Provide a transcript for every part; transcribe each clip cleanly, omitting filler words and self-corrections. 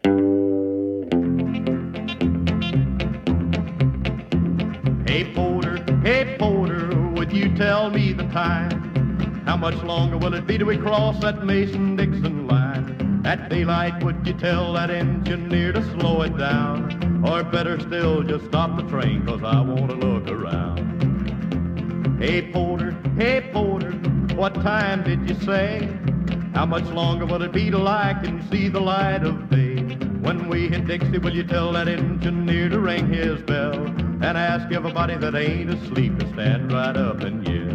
Hey porter, would you tell me the time? How much longer will it be till we cross that Mason-Dixon line? At daylight, would you tell that engineer to slow it down? Or better still, just stop the train, 'cause I want to look around. Hey porter, what time did you say? How much longer will it be till I can see the light of day? When we hit Dixie, will you tell that engineer to ring his bell and ask everybody that ain't asleep to stand right up and yell?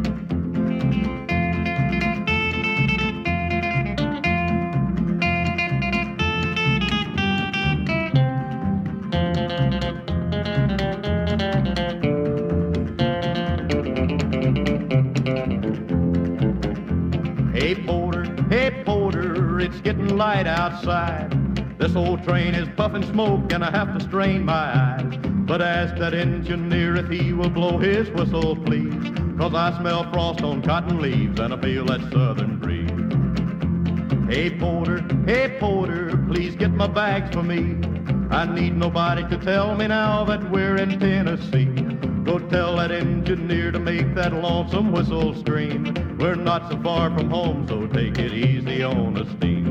Hey porter, it's getting light outside. This old train is puffing smoke and I have to strain my eyes. But ask that engineer if he will blow his whistle, please, 'cause I smell frost on cotton leaves and I feel that southern breeze. Hey porter, please get my bags for me. I need nobody to tell me now that we're in Tennessee. Go tell that engineer to make that lonesome whistle scream. We're not so far from home, so take it easy on the steam.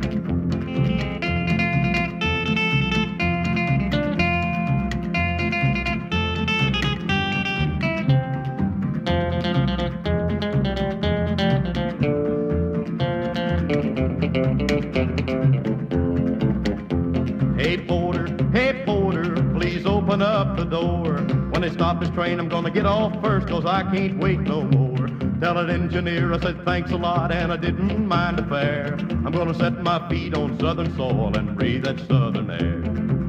Hey porter, please open up the door. When they stop this train, I'm gonna get off first, 'cause I can't wait no more. Tell that engineer I said thanks a lot and I didn't mind the fare. I'm gonna set my feet on southern soil and breathe that southern air.